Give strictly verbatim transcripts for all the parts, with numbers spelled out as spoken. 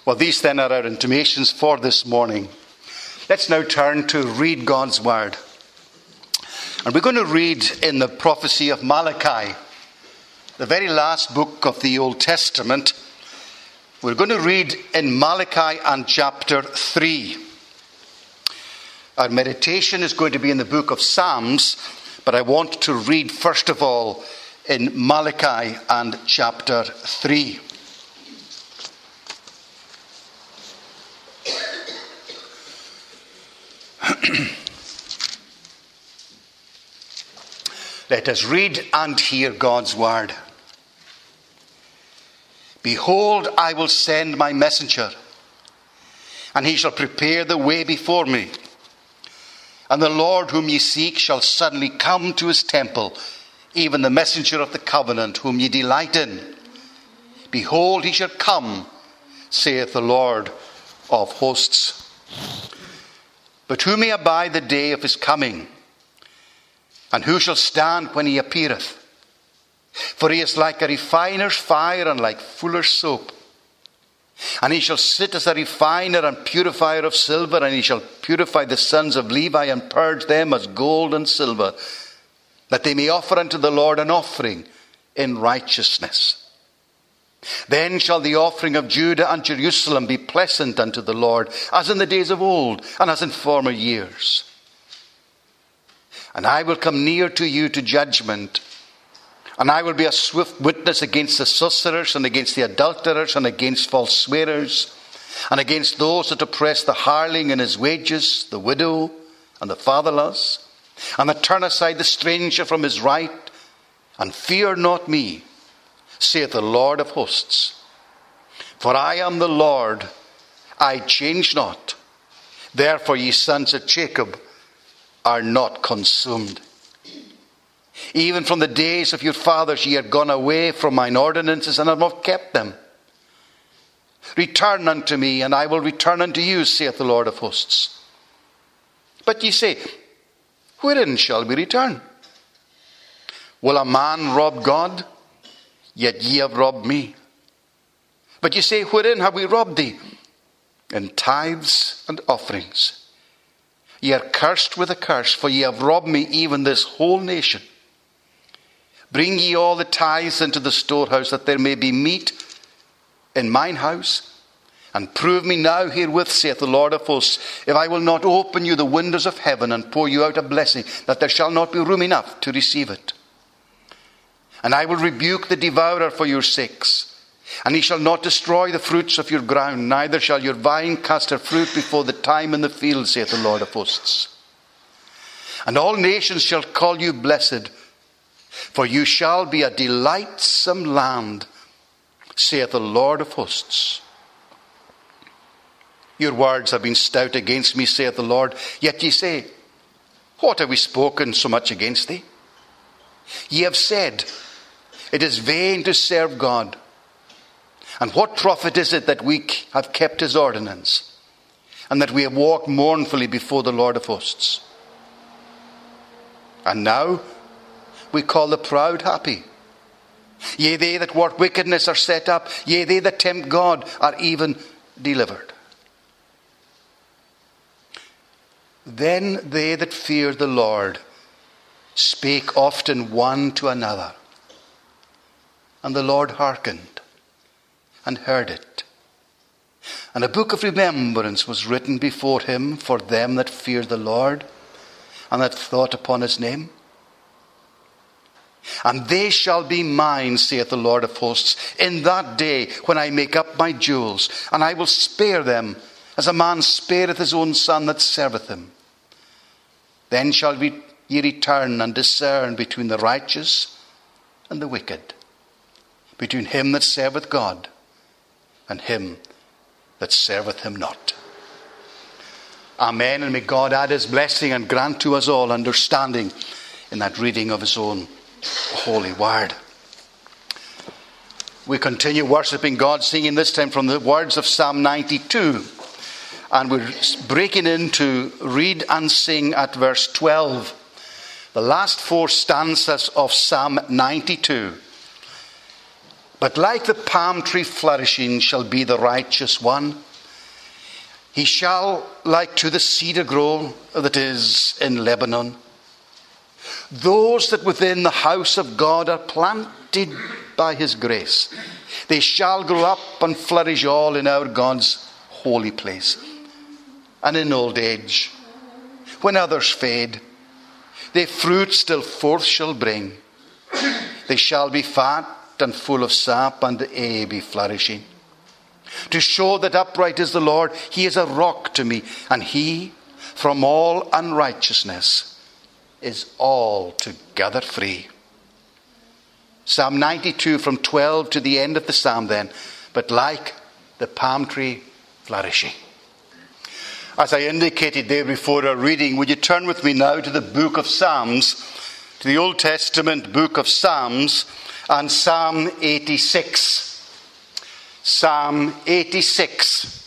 Well, these then are our intimations for this morning. Let's now turn to read God's word. And we're going to read in the prophecy of Malachi, the very last book of the Old Testament. We're going to read in Malachi and chapter three. Our meditation is going to be in the book of Psalms, but I want to read first of all in Malachi and chapter three. Let us read and hear God's word. Behold, I will send my messenger, and he shall prepare the way before me. And the Lord whom ye seek shall suddenly come to his temple, even the messenger of the covenant whom ye delight in. Behold, he shall come, saith the Lord of hosts. But who may abide the day of his coming? And who shall stand when he appeareth? For he is like a refiner's fire and like fuller's soap. And he shall sit as a refiner and purifier of silver, and he shall purify the sons of Levi and purge them as gold and silver, that they may offer unto the Lord an offering in righteousness. Then shall the offering of Judah and Jerusalem be pleasant unto the Lord, as in the days of old, and as in former years. And I will come near to you to judgment, and I will be a swift witness against the sorcerers, and against the adulterers, and against false swearers, and against those that oppress the hireling in his wages, the widow, and the fatherless, and that turn aside the stranger from his right, and fear not me, saith the Lord of hosts. For I am the Lord, I change not. Therefore ye sons of Jacob are not consumed. Even from the days of your fathers ye are gone away from mine ordinances, and have not kept them. Return unto me, and I will return unto you, saith the Lord of hosts. But ye say, wherein shall we return? Will a man rob God? Yet ye have robbed me. But ye say, wherein have we robbed thee? In tithes and offerings. Ye are cursed with a curse, for ye have robbed me, even this whole nation. Bring ye all the tithes into the storehouse, that there may be meat in mine house. And prove me now herewith, saith the Lord of hosts, if I will not open you the windows of heaven, and pour you out a blessing, that there shall not be room enough to receive it. And I will rebuke the devourer for your sakes. And he shall not destroy the fruits of your ground, neither shall your vine cast her fruit before the time in the field, saith the Lord of hosts. And all nations shall call you blessed, for you shall be a delightsome land, saith the Lord of hosts. Your words have been stout against me, saith the Lord. Yet ye say, what have we spoken so much against thee? Ye have said, it is vain to serve God. And what profit is it that we have kept his ordinance, and that we have walked mournfully before the Lord of hosts? And now we call the proud happy. Yea, they that work wickedness are set up. Yea, they that tempt God are even delivered. Then they that fear the Lord spake often one to another. And the Lord hearkened and heard it. And a book of remembrance was written before him for them that feared the Lord, and that thought upon his name. And they shall be mine, saith the Lord of hosts, in that day when I make up my jewels, and I will spare them, as a man spareth his own son that serveth him. Then shall we, ye return and discern between the righteous and the wicked, between him that serveth God and him that serveth him not. Amen. And may God add his blessing and grant to us all understanding in that reading of his own holy word. We continue worshipping God, singing this time from the words of Psalm ninety-two. And we're breaking into read and sing at verse twelve. The last four stanzas of Psalm ninety-two. But like the palm tree flourishing shall be the righteous one. He shall like to the cedar grow that is in Lebanon. Those that within the house of God are planted by his grace, they shall grow up and flourish all in our God's holy place. And in old age, when others fade, their fruit still forth shall bring. They shall be fat and full of sap, and aye be flourishing. To show that upright is the Lord, he is a rock to me, and he from all unrighteousness is altogether free. Psalm ninety-two, from twelve to the end of the psalm then. But like the palm tree flourishing. As I indicated there before our reading, would you turn with me now to the book of Psalms, to the Old Testament book of Psalms, and Psalm eighty-six. Psalm eighty-six.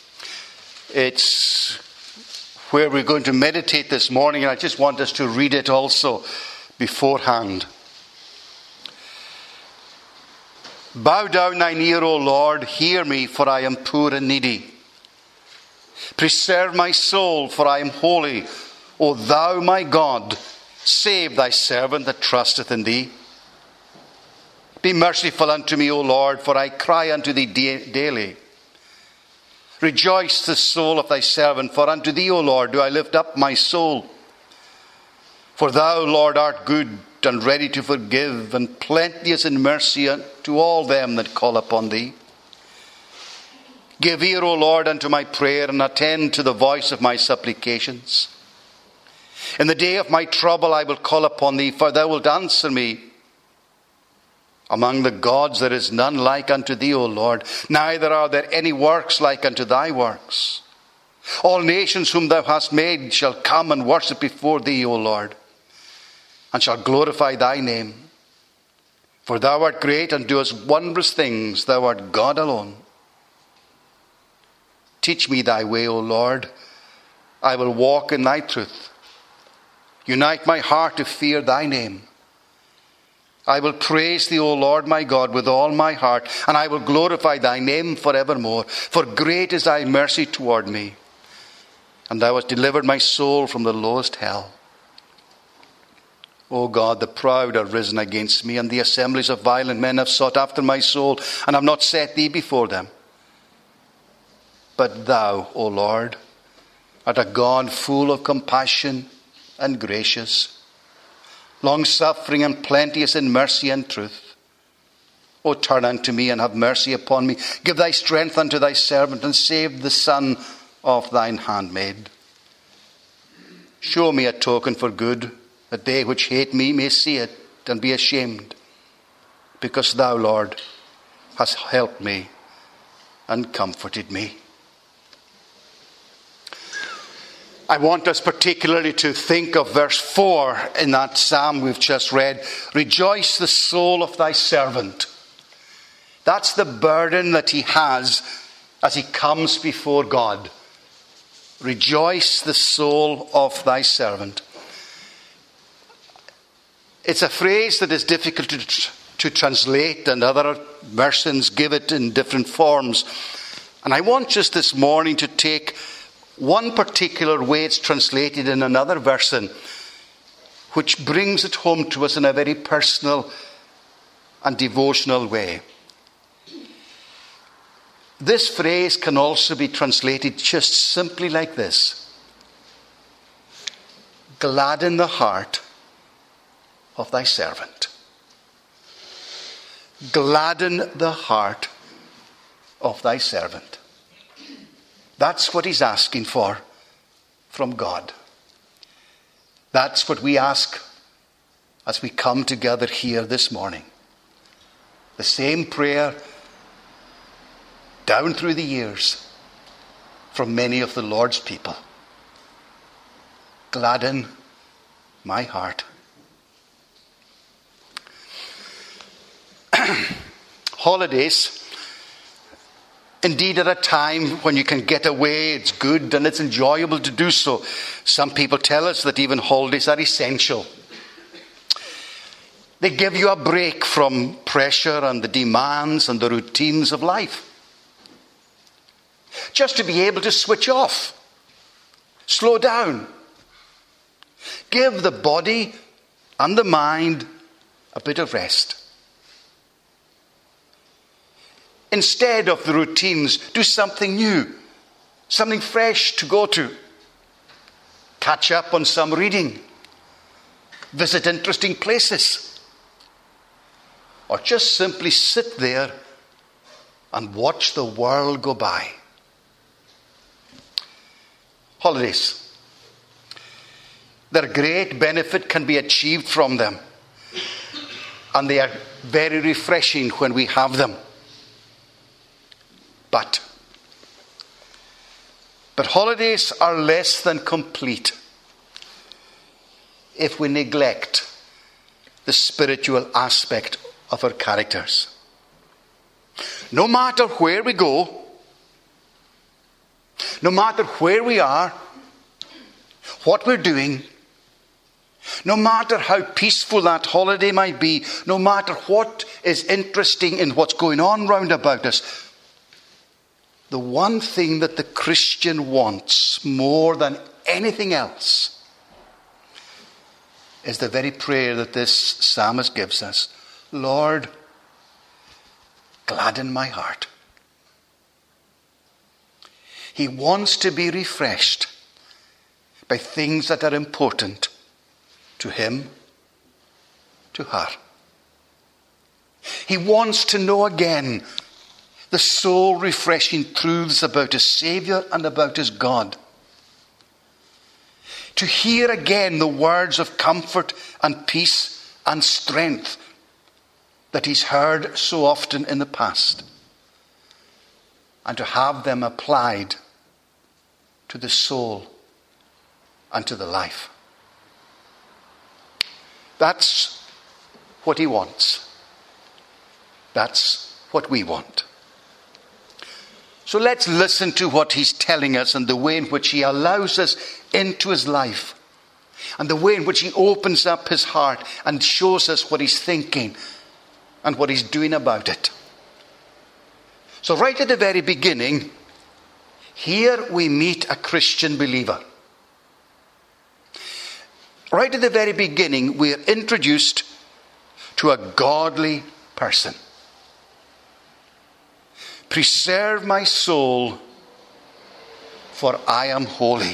It's where we're going to meditate this morning, and I just want us to read it also beforehand. Bow down thine ear, O Lord, hear me, for I am poor and needy. Preserve my soul, for I am holy. O thou my God, save thy servant that trusteth in thee. Be merciful unto me, O Lord, for I cry unto thee daily. Rejoice the soul of thy servant, for unto thee, O Lord, do I lift up my soul. For thou, Lord, art good and ready to forgive, and plenteous in mercy to all them that call upon thee. Give ear, O Lord, unto my prayer, and attend to the voice of my supplications. In the day of my trouble I will call upon thee, for thou wilt answer me. Among the gods there is none like unto thee, O Lord, neither are there any works like unto thy works. All nations whom thou hast made shall come and worship before thee, O Lord, and shall glorify thy name. For thou art great and doest wondrous things, thou art God alone. Teach me thy way, O Lord, I will walk in thy truth. Unite my heart to fear thy name. I will praise thee, O Lord my God, with all my heart, and I will glorify thy name forevermore. For great is thy mercy toward me, and thou hast delivered my soul from the lowest hell. O God, the proud are risen against me, and the assemblies of violent men have sought after my soul, and have not set thee before them. But thou, O Lord, art a God full of compassion and gracious, long-suffering and plenteous in mercy and truth. O turn unto me and have mercy upon me. Give thy strength unto thy servant, and save the son of thine handmaid. Show me a token for good, that they which hate me may see it and be ashamed, because thou, Lord, hast helped me and comforted me. I want us particularly to think of verse four in that psalm we've just read. Rejoice the soul of thy servant. That's the burden that he has as he comes before God. Rejoice the soul of thy servant. It's a phrase that is difficult to, to translate, and other versions give it in different forms. And I want just this morning to take one particular way it's translated in another version, which brings it home to us in a very personal and devotional way. This phrase can also be translated just simply like this: gladden the heart of thy servant. Gladden the heart of thy servant. That's what he's asking for from God. That's what we ask as we come together here this morning. The same prayer down through the years from many of the Lord's people. Gladden my heart. Holidays, indeed, at a time when you can get away, it's good and it's enjoyable to do so. Some people tell us that even holidays are essential. They give you a break from pressure and the demands and the routines of life. Just to be able to switch off, slow down, give the body and the mind a bit of rest. Instead of the routines, do something new, something fresh to go to. Catch up on some reading, visit interesting places, or just simply sit there and watch the world go by. Holidays. Their great benefit can be achieved from them, and they are very refreshing when we have them. But, but holidays are less than complete if we neglect the spiritual aspect of our characters. No matter where we go, no matter where we are, what we're doing, no matter how peaceful that holiday might be, no matter what is interesting in what's going on round about us, the one thing that the Christian wants more than anything else is the very prayer that this psalmist gives us. Lord, gladden my heart. He wants to be refreshed by things that are important to him, to her. He wants to know again the soul-refreshing truths about his Saviour and about his God. To hear again the words of comfort and peace and strength that he's heard so often in the past, and to have them applied to the soul and to the life. That's what he wants. That's what we want. So let's listen to what he's telling us and the way in which he allows us into his life, and the way in which he opens up his heart and shows us what he's thinking and what he's doing about it. So right at the very beginning, here we meet a Christian believer. Right at the very beginning, we are introduced to a godly person. Preserve my soul, for I am holy.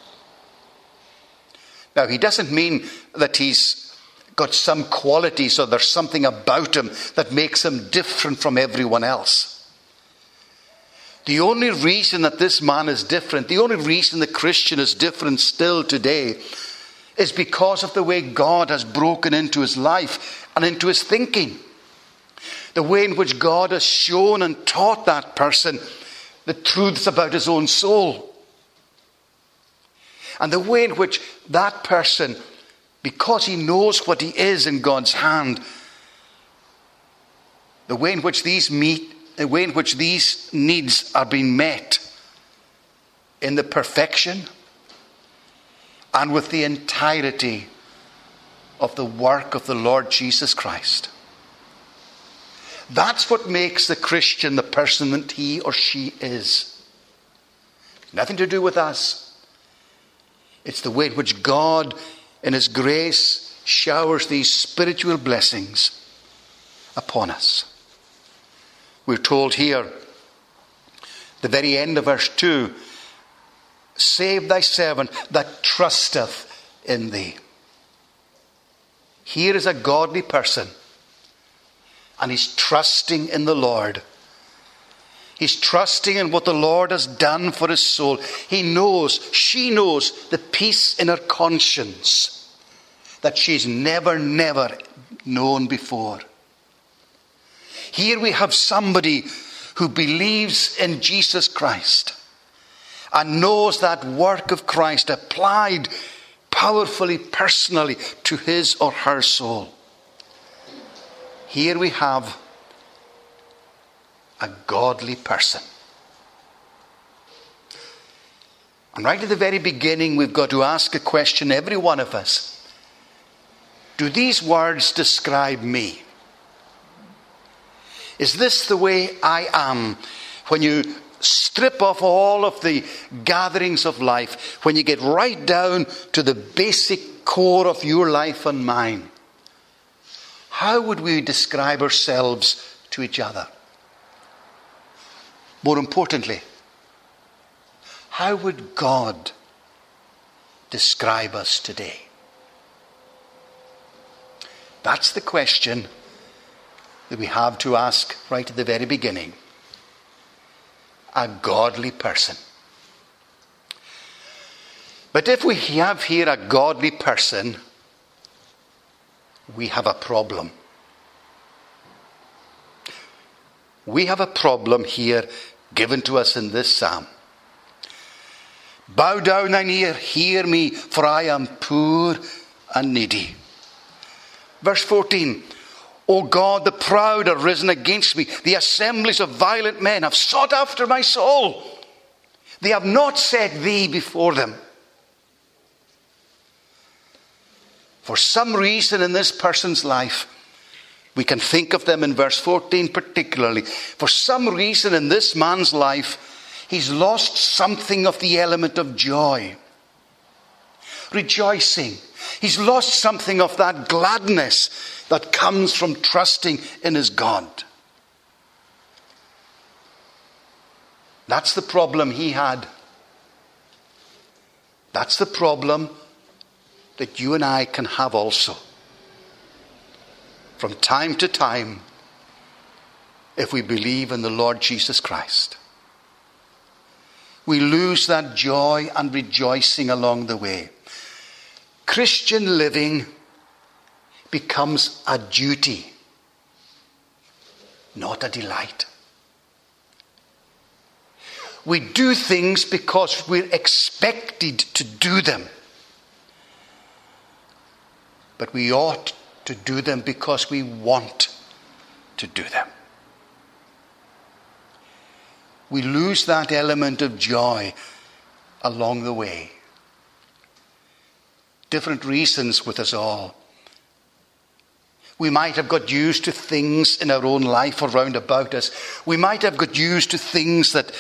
Now, he doesn't mean that he's got some qualities or there's something about him that makes him different from everyone else. The only reason that this man is different, the only reason the Christian is different still today, is because of the way God has broken into his life and into his thinking. The way in which God has shown and taught that person the truths about his own soul. And the way in which that person, because he knows what he is in God's hand, the way in which these meet, the way in which these needs are being met in the perfection and with the entirety of the work of the Lord Jesus Christ. That's what makes the Christian the person that he or she is. Nothing to do with us. It's the way in which God, in his grace, showers these spiritual blessings upon us. We're told here, the very end of verse two, save thy servant that trusteth in thee. Here is a godly person, and he's trusting in the Lord. He's trusting in what the Lord has done for his soul. He knows, she knows the peace in her conscience that she's never, never known before. Here we have somebody who believes in Jesus Christ and knows that work of Christ applied powerfully, personally to his or her soul. Here we have a godly person. And right at the very beginning, we've got to ask a question, every one of us. Do these words describe me? Is this the way I am when you strip off all of the gatherings of life, when you get right down to the basic core of your life and mine? How would we describe ourselves to each other? More importantly, how would God describe us today? That's the question that we have to ask right at the very beginning. A godly person. But if we have here a godly person, we have a problem. We have a problem here given to us in this psalm. Bow down thine ear, hear me, for I am poor and needy. Verse fourteen. O God, the proud are risen against me. The assemblies of violent men have sought after my soul. They have not set thee before them. For some reason in this person's life, we can think of them in verse fourteen particularly. For some reason in this man's life, he's lost something of the element of joy. Rejoicing. He's lost something of that gladness that comes from trusting in his God. That's the problem he had. That's the problem that you and I can have also. From time to time, if we believe in the Lord Jesus Christ, we lose that joy and rejoicing along the way. Christian living becomes a duty, not a delight. We do things because we're expected to do them. But we ought to do them because we want to do them. We lose that element of joy along the way. Different reasons with us all. We might have got used to things in our own life around about us. We might have got used to things that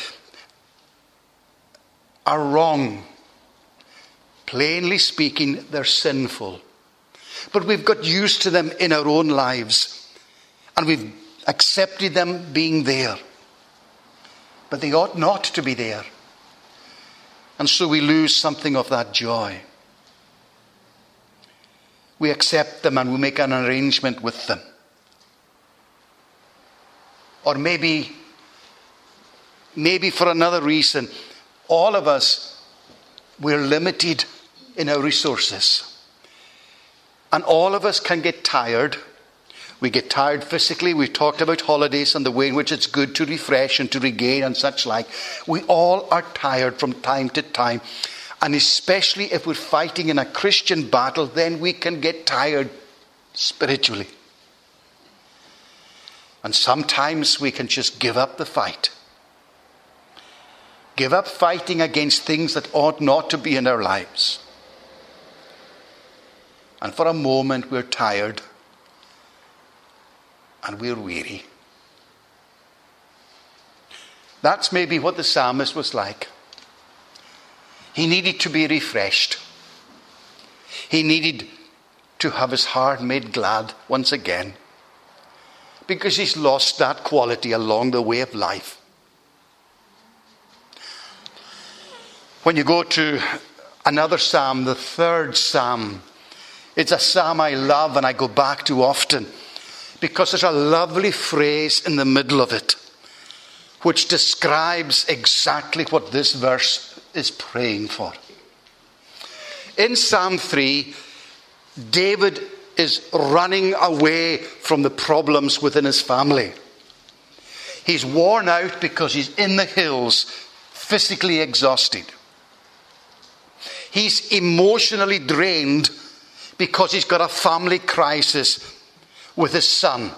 are wrong. Plainly speaking, they're sinful. But we've got used to them in our own lives. And we've accepted them being there. But they ought not to be there. And so we lose something of that joy. We accept them and we make an arrangement with them. Or maybe, maybe for another reason, all of us, we're limited in our resources. And all of us can get tired. We get tired physically. We've talked about holidays and the way in which it's good to refresh and to regain and such like. We all are tired from time to time. And especially if we're fighting in a Christian battle, then we can get tired spiritually. And sometimes we can just give up the fight. Give up fighting against things that ought not to be in our lives. And for a moment we're tired and we're weary. That's maybe what the psalmist was like. He needed to be refreshed. He needed to have his heart made glad once again. Because he's lost that quality along the way of life. When you go to another psalm, the third psalm, it's a psalm I love and I go back to often. Because there's a lovely phrase in the middle of it, which describes exactly what this verse is praying for. In Psalm three, David is running away from the problems within his family. He's worn out because he's in the hills, physically exhausted. He's emotionally drained because he's got a family crisis with his son.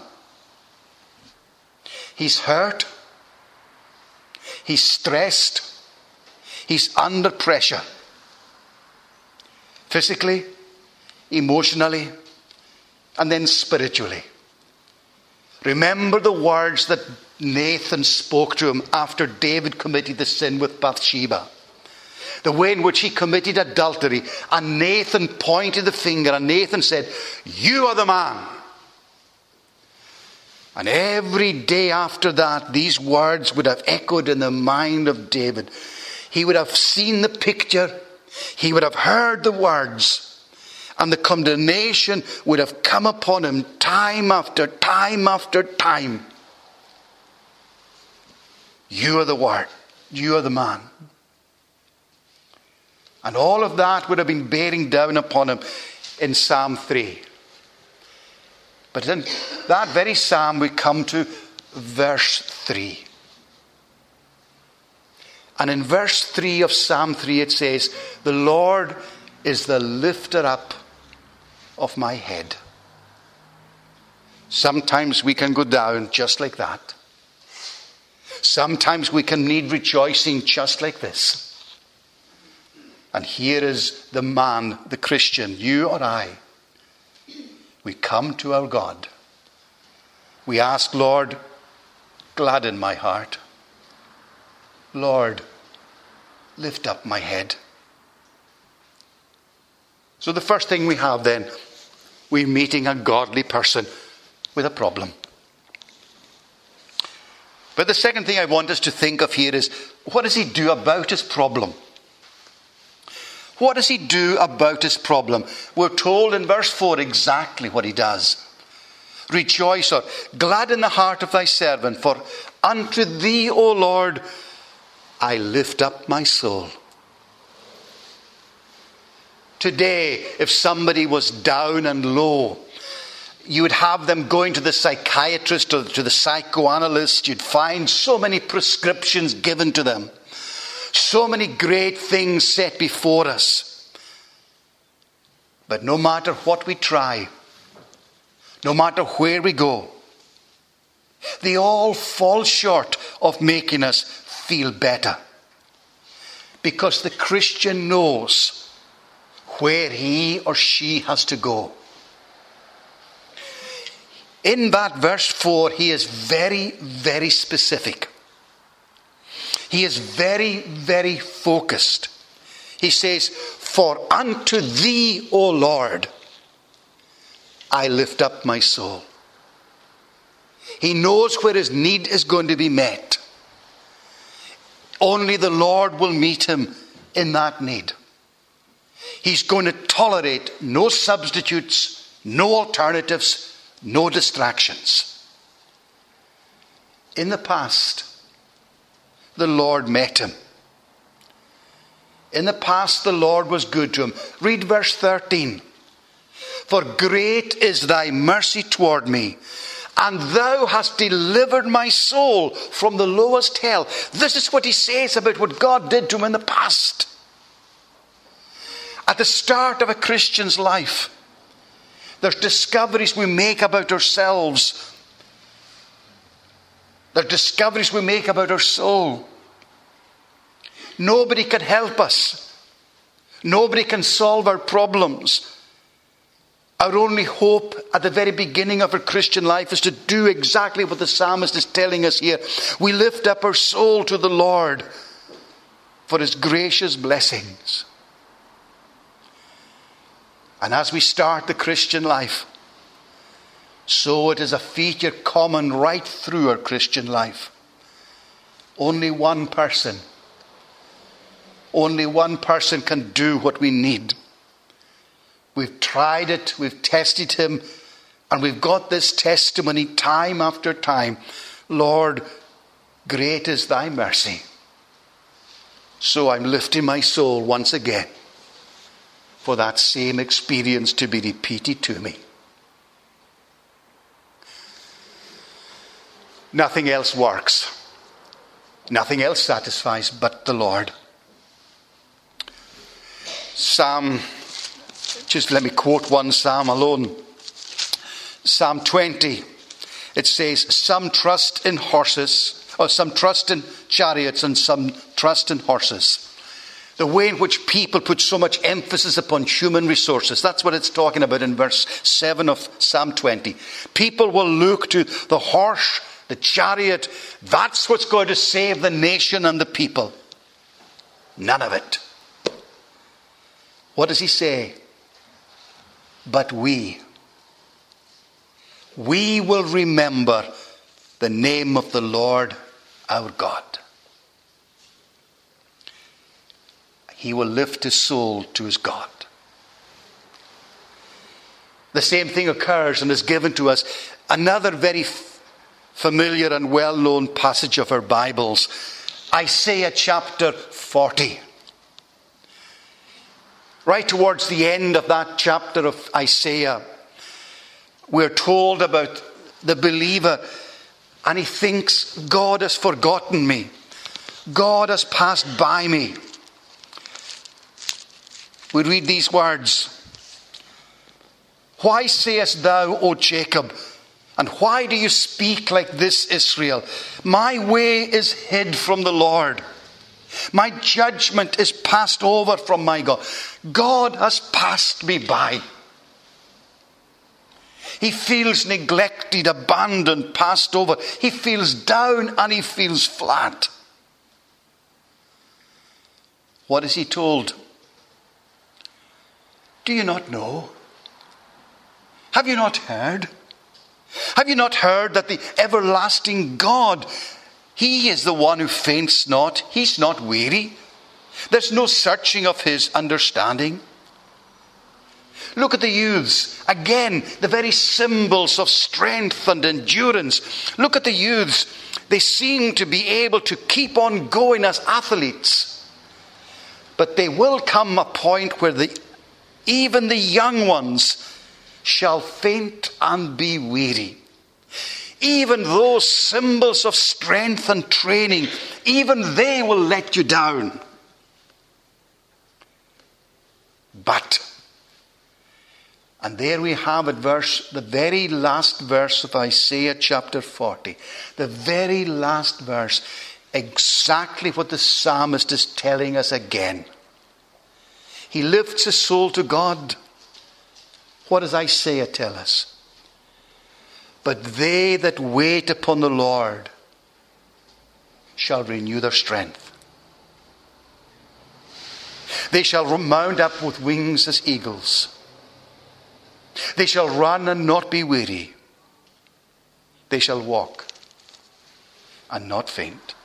He's hurt. He's stressed. He's under pressure. Physically, emotionally, and then spiritually. Remember the words that Nathan spoke to him after David committed the sin with Bathsheba. The way in which he committed adultery. And Nathan pointed the finger and Nathan said, "You are the man." And every day after that, these words would have echoed in the mind of David. He would have seen the picture. He would have heard the words. And the condemnation would have come upon him time after time after time. You are the word. You are the man. And all of that would have been bearing down upon him in Psalm three. But in that very psalm we come to verse three. And in verse three of Psalm three it says, "The Lord is the lifter up of my head." Sometimes we can go down just like that. Sometimes we can need rejoicing just like this. And here is the man, the Christian, you or I. We come to our God. We ask, "Lord, gladden my heart. Lord, lift up my head." So the first thing we have then, we're meeting a godly person with a problem. But the second thing I want us to think of here is, what does he do about his problem? What does he do about his problem? We're told in verse four exactly what he does. "Rejoice, or gladden the heart of thy servant, for unto thee, O Lord, I lift up my soul." Today, if somebody was down and low, you would have them going to the psychiatrist or to the psychoanalyst. You'd find so many prescriptions given to them. So many great things set before us. But no matter what we try, no matter where we go, they all fall short of making us feel better. Because the Christian knows where he or she has to go. In that verse four, he is very, very specific. He is very, very focused. He says, "For unto thee, O Lord, I lift up my soul." He knows where his need is going to be met. Only the Lord will meet him in that need. He's going to tolerate no substitutes, no alternatives, no distractions. In the past, the Lord met him. In the past, the Lord was good to him. Read verse thirteen. "For great is thy mercy toward me, and thou hast delivered my soul from the lowest hell." This is what he says about what God did to him in the past. At the start of a Christian's life, there's discoveries we make about ourselves. There's discoveries we make about our soul. Nobody can help us. Nobody can solve our problems. Our only hope at the very beginning of our Christian life is to do exactly what the psalmist is telling us here. We lift up our soul to the Lord for his gracious blessings. And as we start the Christian life, so it is a feature common right through our Christian life. Only one person, only one person can do what we need. We've tried it, we've tested him, and we've got this testimony time after time. "Lord, great is thy mercy." So I'm lifting my soul once again for that same experience to be repeated to me. Nothing else works. Nothing else satisfies but the Lord. Psalm, just let me quote one psalm alone. Psalm twenty. It says, "Some trust in horses, or some trust in chariots, and some trust in horses, The way in which people put so much emphasis upon human resources. That's what it's talking about in verse seven of Psalm twenty. People will look to the horse, the chariot. That's what's going to save the nation and the people. None of it. What does he say? But we, we will remember the name of the Lord our God. He will lift his soul to his God. The same thing occurs and is given to us. Another very f- familiar and well-known passage of our Bibles. Isaiah chapter forty. Right towards the end of that chapter of Isaiah, we're told about the believer, and he thinks, God has forgotten me. God has passed by me. We read these words. Why sayest thou, O Jacob, and why do you speak like this, Israel? My way is hid from the Lord. My judgment is passed over from my God. God has passed me by. He feels neglected, abandoned, passed over. He feels down and he feels flat. What is he told? Do you not know? Have you not heard? Have you not heard that the everlasting God, he is the one who faints not. He's not weary. There's no searching of his understanding. Look at the youths. Again, the very symbols of strength and endurance. Look at the youths. They seem to be able to keep on going as athletes. But there will come a point where the even the young ones shall faint and be weary. Even those symbols of strength and training, even they will let you down. But, and there we have it, verse, the very last verse of Isaiah chapter forty. The very last verse, exactly what the psalmist is telling us again. He lifts his soul to God. What does Isaiah tell us? But they that wait upon the Lord shall renew their strength. They shall mount up with wings as eagles. They shall run and not be weary. They shall walk and not faint.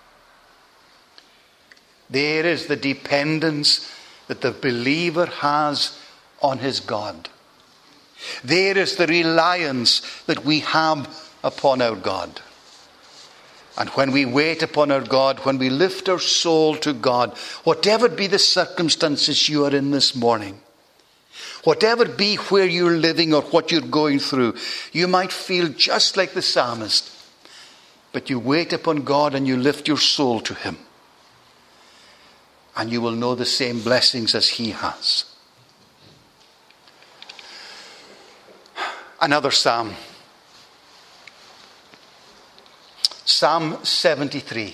There is the dependence that the believer has on his God. There is the reliance that we have upon our God. And when we wait upon our God, when we lift our soul to God, whatever be the circumstances you are in this morning, whatever be where you're living or what you're going through, you might feel just like the psalmist, but you wait upon God and you lift your soul to him. And you will know the same blessings as he has. Another psalm. Psalm seventy-three.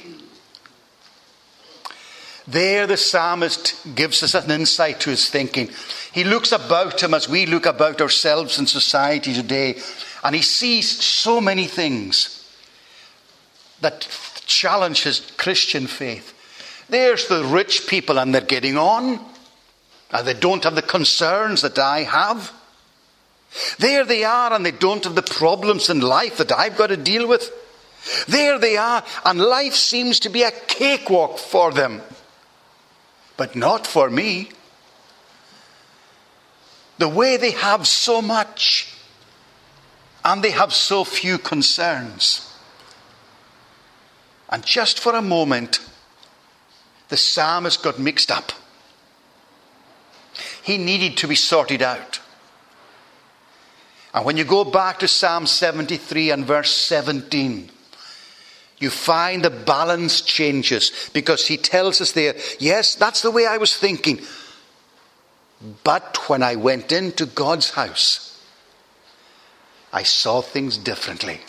There the psalmist gives us an insight to his thinking. He looks about him as we look about ourselves in society today, and he sees so many things that challenge his Christian faith. There's the rich people and they're getting on. And they don't have the concerns that I have. There they are and they don't have the problems in life that I've got to deal with. There they are and life seems to be a cakewalk for them. But not for me. The way they have so much and they have so few concerns. And just for a moment, the psalmist got mixed up. He needed to be sorted out. And when you go back to Psalm seventy-three and verse seventeen, you find the balance changes, because he tells us there, yes, that's the way I was thinking. But when I went into God's house, I saw things differently.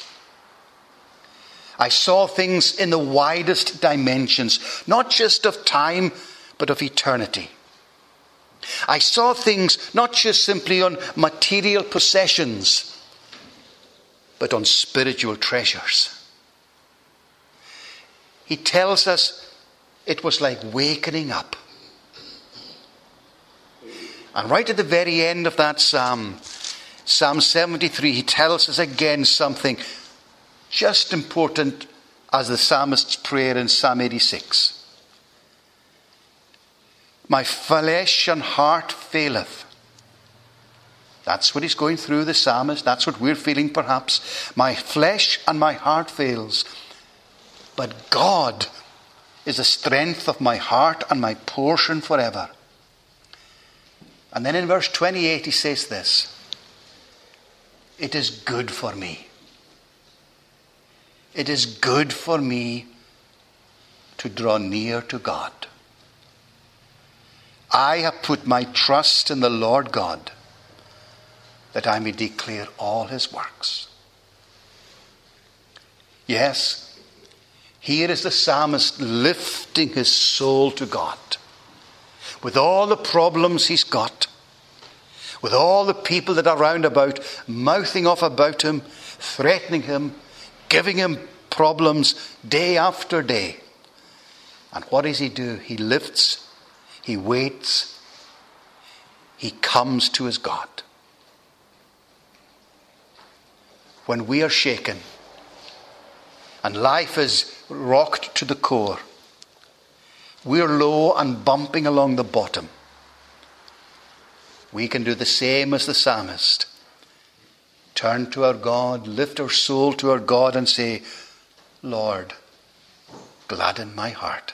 I saw things in the widest dimensions, not just of time, but of eternity. I saw things not just simply on material possessions, but on spiritual treasures. He tells us it was like wakening up. And right at the very end of that psalm, Psalm seventy-three, he tells us again something just important as the psalmist's prayer in Psalm eighty-six. My flesh and heart faileth. That's what he's going through, the psalmist. That's what we're feeling perhaps. My flesh and my heart fails. But God is the strength of my heart and my portion forever. And then in verse twenty-eight he says this. It is good for me. It is good for me to draw near to God. I have put my trust in the Lord God, that I may declare all his works. Yes, here is the psalmist lifting his soul to God. With all the problems he's got, with all the people that are round about, mouthing off about him, threatening him, giving him problems day after day. And what does he do? He lifts, he waits, he comes to his God. When we are shaken and life is rocked to the core, we're low and bumping along the bottom, we can do the same as the psalmist. Turn to our God, lift our soul to our God and say, Lord, gladden my heart.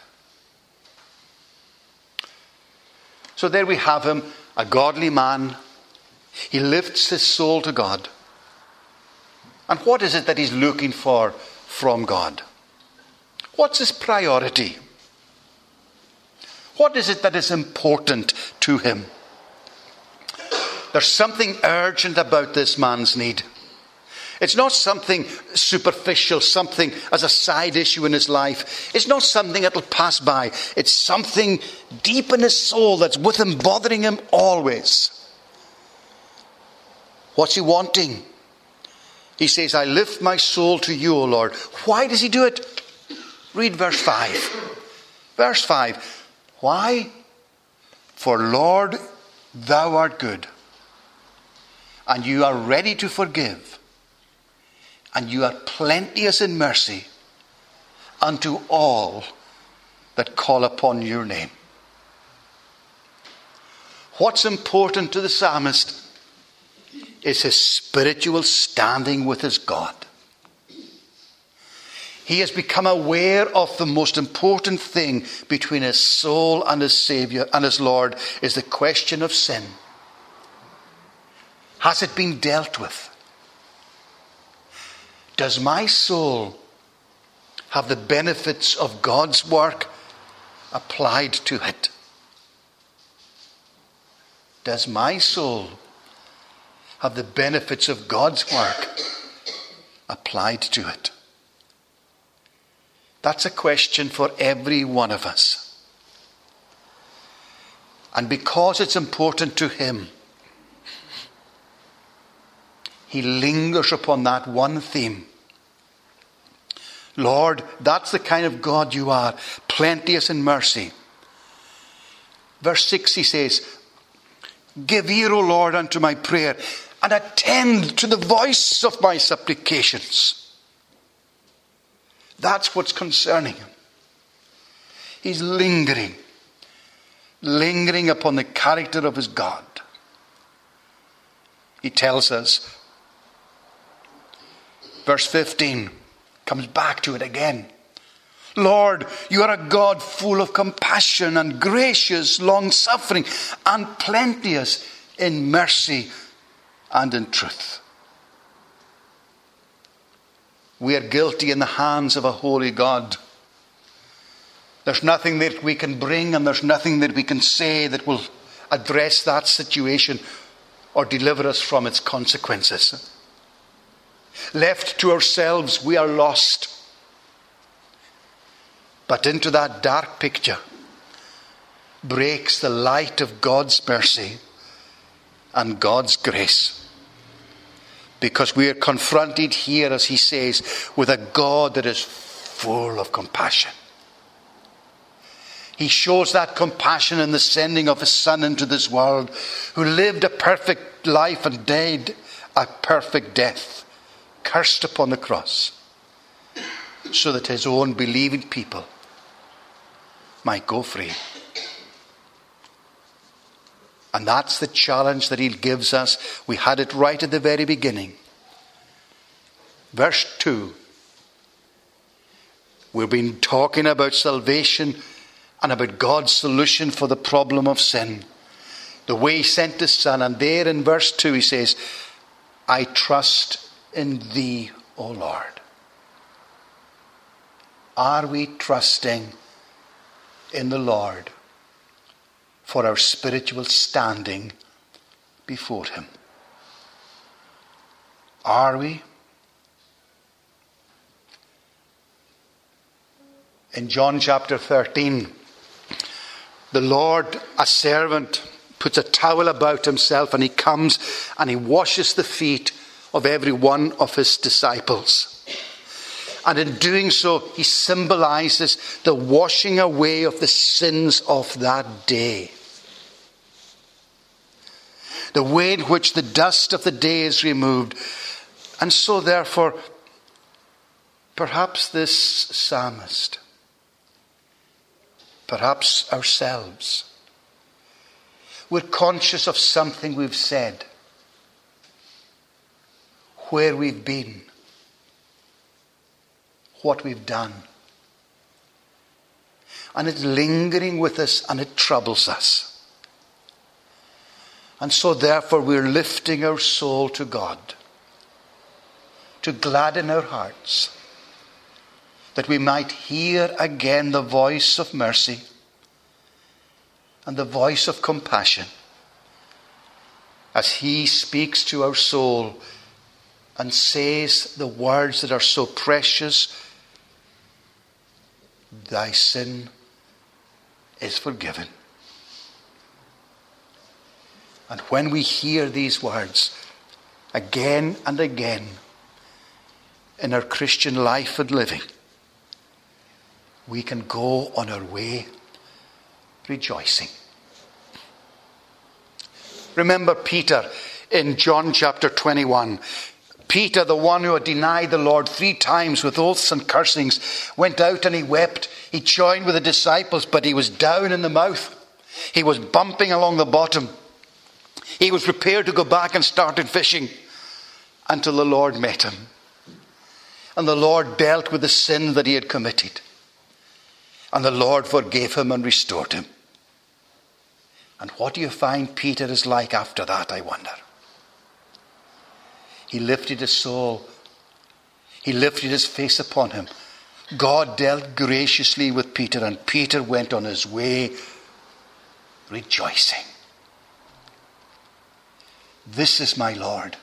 So there we have him, a godly man. He lifts his soul to God. And what is it that he's looking for from God? What's his priority? What is it that is important to him? There's something urgent about this man's need. It's not something superficial, something as a side issue in his life. It's not something that'll pass by. It's something deep in his soul that's with him, bothering him always. What's he wanting? He says, I lift my soul to you, O Lord. Why does he do it? Read verse five. Verse five. Why? For Lord, thou art good, and you are ready to forgive, and you are plenteous in mercy unto all that call upon your name. What's important to the psalmist is his spiritual standing with his God. He has become aware of the most important thing between his soul and his Savior and his Lord is the question of sin. Has it been dealt with? Does my soul have the benefits of God's work applied to it? Does my soul have the benefits of God's work applied to it? That's a question for every one of us. And because it's important to him, he lingers upon that one theme. Lord, that's the kind of God you are, plenteous in mercy. Verse six he says, give ear, O Lord, unto my prayer, and attend to the voice of my supplications. That's what's concerning him. He's lingering, lingering upon the character of his God. He tells us, verse fifteen, comes back to it again. Lord, you are a God full of compassion and gracious, long-suffering, and plenteous in mercy and in truth. We are guilty in the hands of a holy God. There's nothing that we can bring and there's nothing that we can say that will address that situation or deliver us from its consequences. Left to ourselves, we are lost. But into that dark picture, breaks the light of God's mercy and God's grace. Because we are confronted here, as he says, with a God that is full of compassion. He shows that compassion in the sending of his Son into this world, who lived a perfect life and died a perfect death, cursed upon the cross, so that his own believing people might go free. And that's the challenge that he gives us. We had it right at the very beginning. Verse two. We've been talking about salvation and about God's solution for the problem of sin. The way he sent his Son. And there in verse two he says, I trust in thee, O Lord. Are we trusting in the Lord for our spiritual standing before him? Are we? In John chapter thirteen, the Lord, a servant, puts a towel about himself and he comes and he washes the feet of every one of his disciples. And in doing so, he symbolizes the washing away of the sins of that day. The way in which the dust of the day is removed. And so therefore, perhaps this psalmist, perhaps ourselves, we're conscious of something we've said, where we've been, what we've done. And it's lingering with us and it troubles us. And so therefore we're lifting our soul to God, to gladden our hearts, that we might hear again the voice of mercy and the voice of compassion as he speaks to our soul and says the words that are so precious. Thy sin is forgiven. And when we hear these words again and again in our Christian life and living, we can go on our way rejoicing. Remember Peter in John chapter twenty-one. Peter, the one who had denied the Lord three times with oaths and cursings, went out and he wept. He joined with the disciples, but he was down in the mouth. He was bumping along the bottom. He was prepared to go back and started fishing until the Lord met him. And the Lord dealt with the sin that he had committed. And the Lord forgave him and restored him. And what do you find Peter is like after that, I wonder? He lifted his soul. He lifted his face upon him. God dealt graciously with Peter, and Peter went on his way rejoicing. This is my Lord.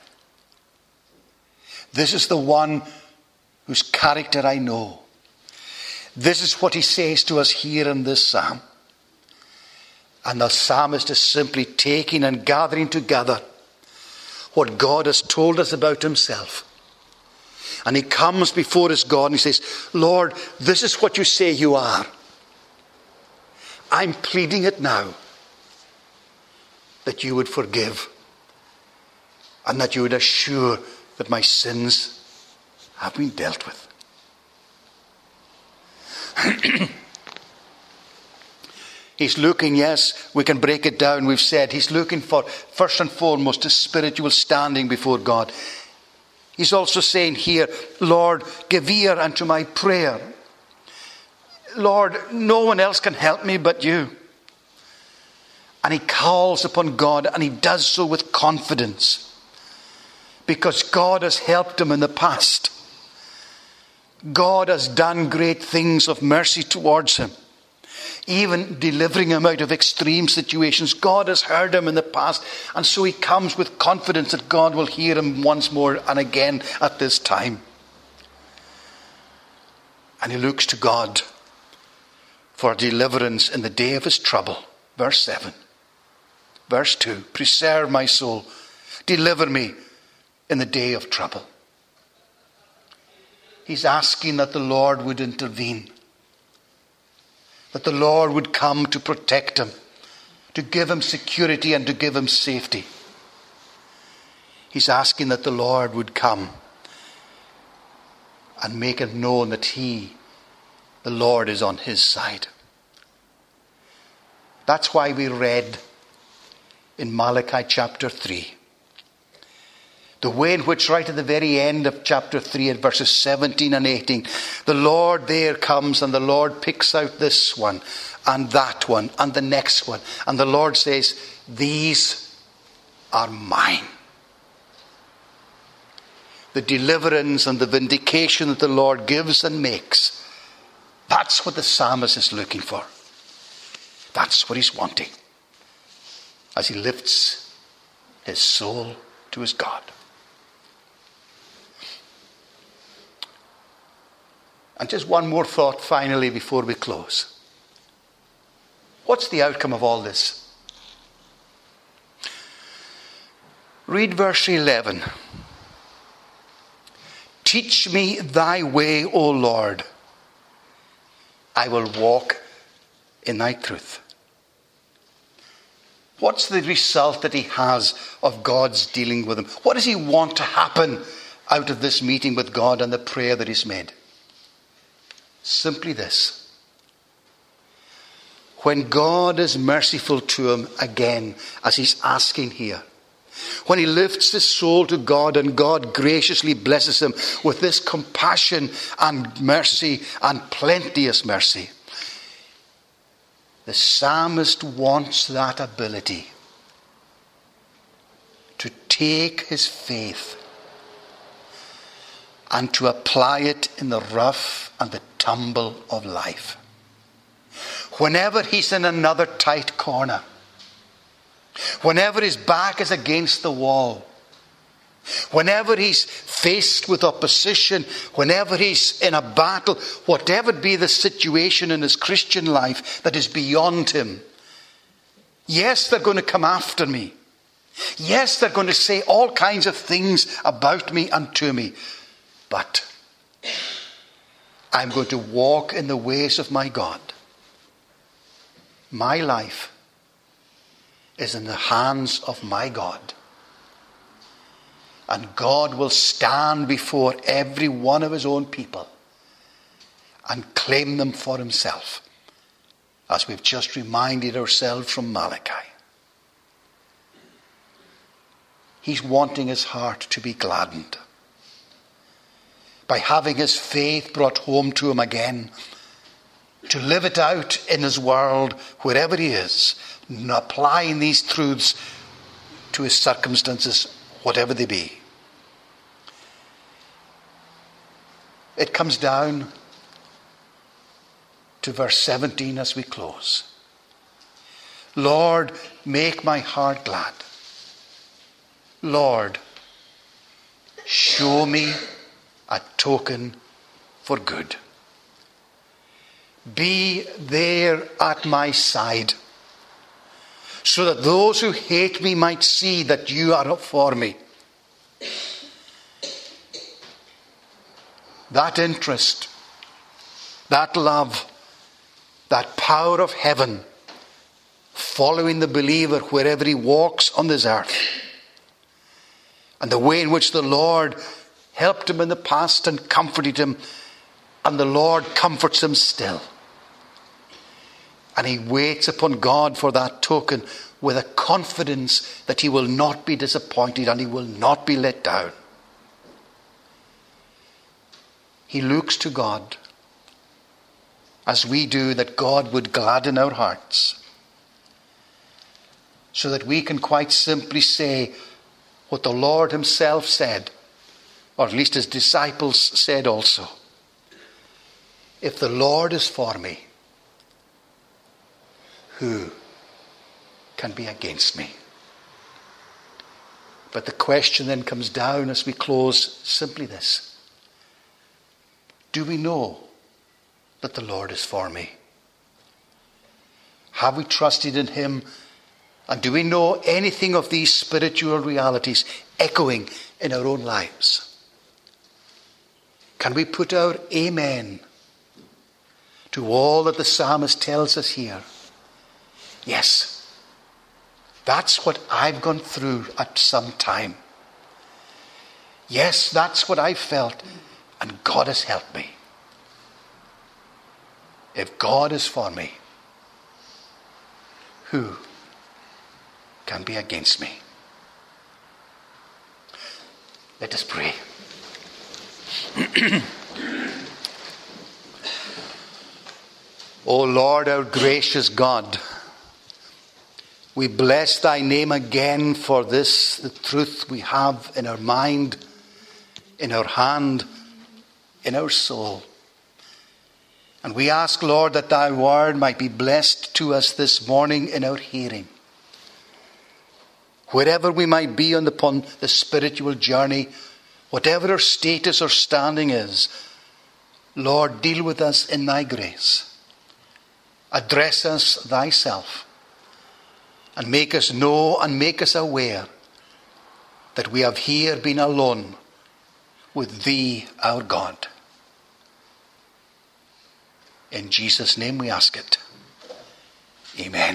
This is the one whose character I know. This is what he says to us here in this psalm. And the psalmist is simply taking and gathering together what God has told us about himself. And he comes before his God and he says, Lord, this is what you say you are. I'm pleading it now, that you would forgive and that you would assure that my sins have been dealt with. He's looking, yes, we can break it down. We've said he's looking for, first and foremost, a spiritual standing before God. He's also saying here, Lord, give ear unto my prayer. Lord, no one else can help me but you. And he calls upon God, and he does so with confidence, because God has helped him in the past. God has done great things of mercy towards him, even delivering him out of extreme situations. God has heard him in the past, and so he comes with confidence that God will hear him once more and again at this time. And he looks to God for deliverance in the day of his trouble. Verse seven. Verse two. Preserve my soul. Deliver me in the day of trouble. He's asking that the Lord would intervene. That the Lord would come to protect him, to give him security and to give him safety. He's asking that the Lord would come and make it known that he, the Lord, is on his side. That's why we read in Malachi chapter three, the way in which right at the very end of chapter three at verses seventeen and eighteen, the Lord there comes and the Lord picks out this one and that one and the next one. And the Lord says, these are mine. The deliverance and the vindication that the Lord gives and makes, that's what the psalmist is looking for. That's what he's wanting as he lifts his soul to his God. And just one more thought finally before we close. What's the outcome of all this? Read verse eleven. Teach me thy way, O Lord. I will walk in thy truth. What's the result that he has of God's dealing with him? What does he want to happen out of this meeting with God and the prayer that he's made? Simply this. When God is merciful to him again, as he's asking here, when he lifts his soul to God and God graciously blesses him with this compassion and mercy and plenteous mercy, the psalmist wants that ability to take his faith and to apply it in the rough and the tumble of life. Whenever he's in another tight corner, whenever his back is against the wall, whenever he's faced with opposition, whenever he's in a battle, whatever be the situation in his Christian life that is beyond him, yes, they're going to come after me. Yes, they're going to say all kinds of things about me and to me. But I'm going to walk in the ways of my God. My life is in the hands of my God. And God will stand before every one of his own people and claim them for himself, as we've just reminded ourselves from Malachi. He's wanting his heart to be gladdened by having his faith brought home to him again, to live it out in his world wherever he is, applying these truths to his circumstances, whatever they be. It comes down to verse seventeen as we close. Lord, make my heart glad. Lord, show me a token for good. Be there at my side, so that those who hate me might see that you are for me. That interest, that love, that power of heaven following the believer wherever he walks on this earth, and the way in which the Lord helped him in the past and comforted him, and the Lord comforts him still. And he waits upon God for that token with a confidence that he will not be disappointed and he will not be let down. He looks to God as we do, that God would gladden our hearts, so that we can quite simply say what the Lord himself said, or at least his disciples said also. If the Lord is for me, who can be against me? But the question then comes down as we close, simply this. Do we know that the Lord is for me? Have we trusted in him? And do we know anything of these spiritual realities echoing in our own lives? Can we put our amen to all that the psalmist tells us here? Yes, that's what I've gone through at some time. Yes, that's what I felt, and God has helped me. If God is for me, who can be against me? Let us pray. O Lord, our gracious God, we bless thy name again for this, the truth we have in our mind, in our hand, in our soul. And we ask, Lord, that thy word might be blessed to us this morning in our hearing. Wherever we might be on the, upon the spiritual journey, whatever our status or standing is, Lord, deal with us in thy grace. Address us thyself, and make us know and make us aware that we have here been alone with thee, our God. In Jesus' name we ask it. Amen.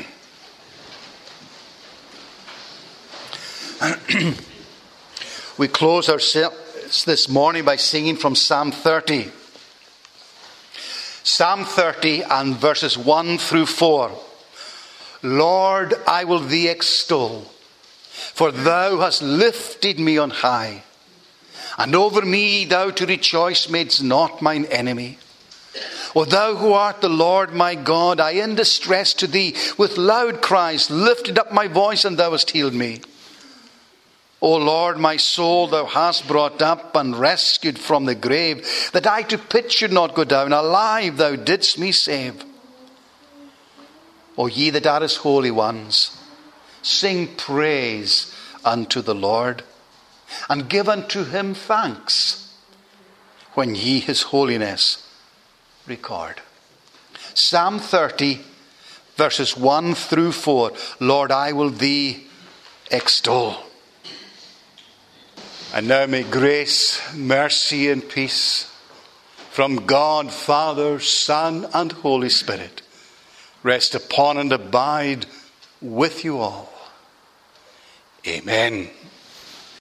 We close our service this morning by singing from Psalm thirty. Psalm thirty and verses one through four. Lord, I will thee extol, for thou hast lifted me on high, and over me thou to rejoice madest not mine enemy. O thou who art the Lord my God, I in distress to thee with loud cries lifted up my voice, and thou hast healed me. O Lord, my soul thou hast brought up and rescued from the grave, that I to pit should not go down. Alive thou didst me save. O ye that are his holy ones, sing praise unto the Lord, and give unto him thanks, when ye his holiness record. Psalm thirty, verses one through four. Lord, I will thee extol. And now may grace, mercy, and peace from God, Father, Son, and Holy Spirit rest upon and abide with you all. Amen.